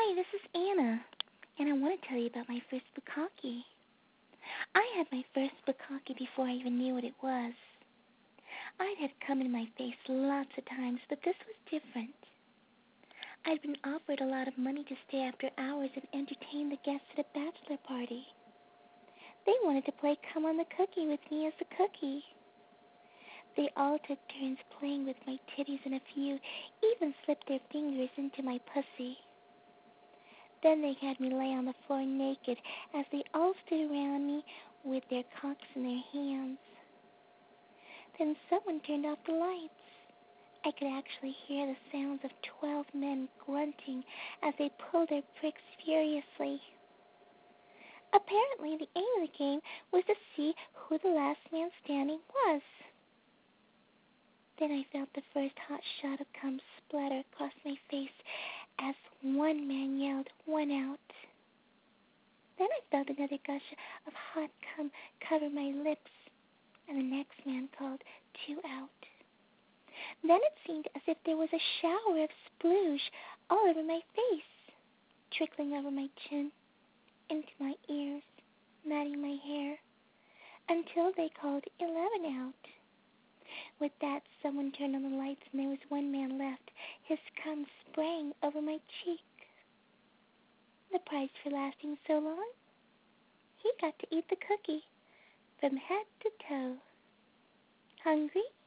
Hi, this is Anna, and I want to tell you about my first bukkake. I had my first bukkake before I even knew what it was. I'd had come in my face lots of times, but this was different. I'd been offered a lot of money to stay after hours and entertain the guests at a bachelor party. They wanted to play Come on the Cookie with me as the cookie. They all took turns playing with my titties, and a few even slipped their fingers into my pussy. Then they had me lay on the floor naked as they all stood around me with their cocks in their hands. Then someone turned off the lights. I could actually hear the sounds of 12 men grunting as they pulled their pricks furiously. Apparently, the aim of the game was to see who the last man standing was. Then I felt the first hot shot of cum splatter across my face as one man yelled, "One out." Then I felt another gush of hot cum cover my lips, and the next man called, "Two out." Then it seemed as if there was a shower of splooge all over my face, trickling over my chin, into my ears, matting my hair, until they called 11 out. With that, someone turned on the lights, and there was one man left, his cum spraying over my cheek. The price for lasting so long? He got to eat the cookie from head to toe. Hungry?